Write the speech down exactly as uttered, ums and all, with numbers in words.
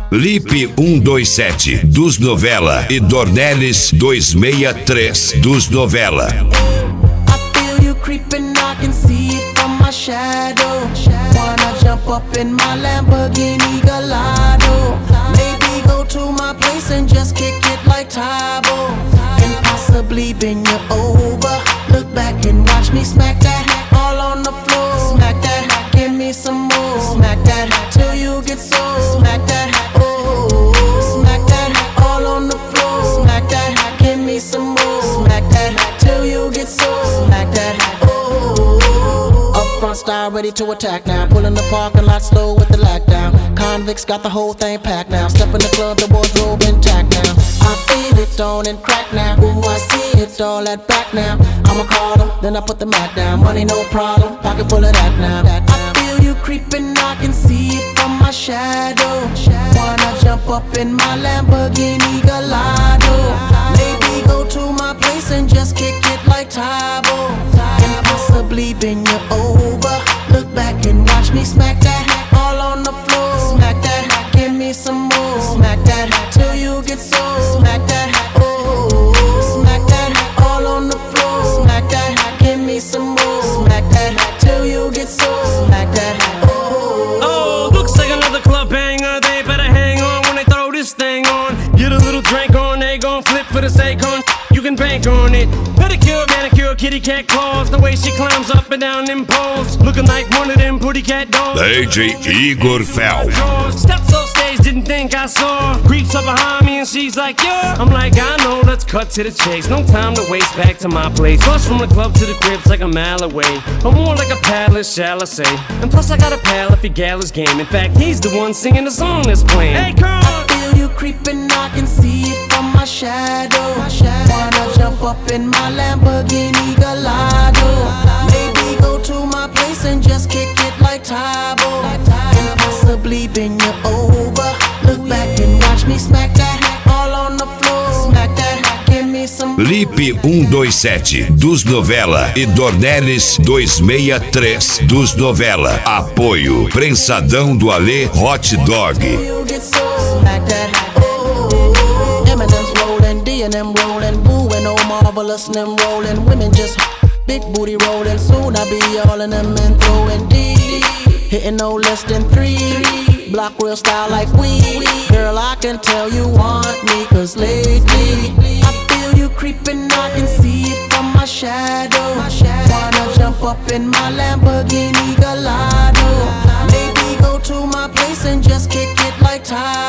Lipe cento e vinte e sete dos Novela e Dornelles duzentos e sessenta e três dos Novela. I feel you creeping, I can see it from my shadow. Wanna jump up in my Lamborghini Gallardo. Maybe go to my place and just kick it like Tybo. And possibly bend you over. Look back and watch me smack that all on the floor. Smack that, give me some more. Smack that till you get so. Smack that, oh. Smack that all on the floor. Smack that, give me some more. Smack that till you get so. Smack that, oh. Up front style ready to attack now. Pulling the parking lot slow with the lockdown. Convicts got the whole thing packed now. Step in the club, the wardrobe intact now. I feel it on and crack now. Ooh, I see it all at back now. I'ma call them, then I put the Mac down. Money no problem, pocket full of that now. I feel you creeping, I can see it from my shadow. Wanna jump up in my Lamborghini Gallardo. Maybe go to my place and just kick it like Tybo. And possibly bend you over. Look back and watch me smack that all on the floor. Smack that, give me some more. Smack that till you get so. Smack that, oh. Smack that all on the floor. Smack that, give me some more. Smack that till you get so. Smack that, oh. Oh, looks like another club banger. They better hang on when they throw this thing on. Get a little drink on, they gon' flip for the sake on. You can bank on it. Pedicure, manicure, kitty cat claws. The way she climbs up and down them poles, looking like one of them pretty cat dogs. D J Igor Fel. Steps off stage, didn't think I saw. Creeps up behind me and she's like, yeah. I'm like, I know, let's cut to the chase. No time to waste, back to my place. Bus from the club to the crib's like a mile away, or more like a palace, shall I say. And plus I got a pal if he gal is game. In fact, he's the one singing the song that's playing. Hey, girl! I feel you creeping, I can see it from my shadow. Wanna jump up in my Lamborghini Gallardo. Maybe go to my place and just kick it like Tybo. And possibly bend you over. Look back and watch me smack that all on the floor. Smack that, give me some. Lipe cento e vinte e sete dos Novela e Dornelles duzentos e sessenta e três dos Novela. Apoio Prensadão do Alê Hot Dog. You get so. Smack that, oh. Eminem's rolling, D and M rolling, Boo and oh marvelous and them rolling. Women just big booty rolling. Soon I be all in them and throwing D. Hitting no less than three. Block real style like we. Girl, I can tell you want me, cause lately I feel you creeping, I can see it from my shadow. Wanna jump up in my Lamborghini Gallardo. Maybe go to my place and just kick it like Ty.